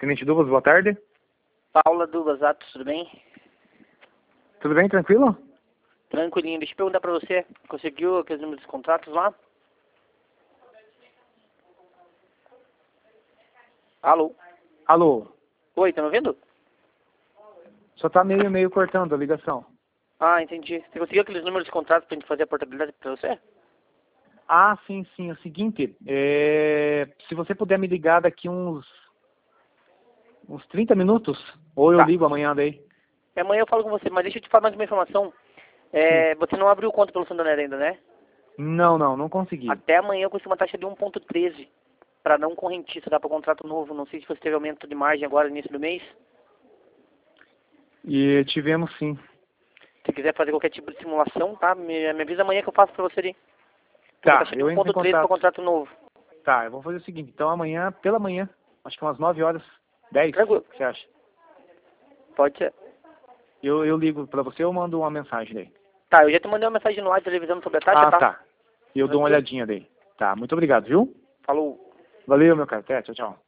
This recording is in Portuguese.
Tenente Dubas, boa tarde. Paula Dubas, Atos, tudo bem? Tudo bem, tranquilo? Tranquilinho. Deixa eu perguntar pra você, conseguiu aqueles números de contratos lá? Alô? Alô? Oi, tá me ouvindo? Só tá meio cortando a ligação. Ah, entendi. Você conseguiu aqueles números de contratos pra gente fazer a portabilidade pra você? Ah, sim. É o seguinte, se você puder me ligar daqui uns 30 minutos, ou eu Tá. ligo amanhã daí. Amanhã eu falo com você, mas deixa eu te falar mais uma informação. Sim. Você não abriu conta pelo Santander ainda, né? Não consegui. Até amanhã eu consigo uma taxa de 1,13 para não correntista, dá para contrato novo. Não sei se você teve aumento de margem agora no início do mês. E tivemos sim. Se quiser fazer qualquer tipo de simulação, tá? Me avisa amanhã que eu faço para você ali. Tem uma Tá, taxa de eu entro em 1,13 para contato. contrato novo. Tá, eu vou fazer o seguinte, então amanhã, pela manhã, acho que umas 9 horas, 10, Tranquilo. o que você acha? Pode ser. Eu ligo pra você ou mando uma mensagem daí? Tá, eu já te mandei uma mensagem no WhatsApp avisando sobre a taxa, Ah, tá? tá. Eu dou uma Tranquilo? olhadinha daí. Tá, muito obrigado, viu? Falou. Valeu, meu cara. Até, tchau, tchau.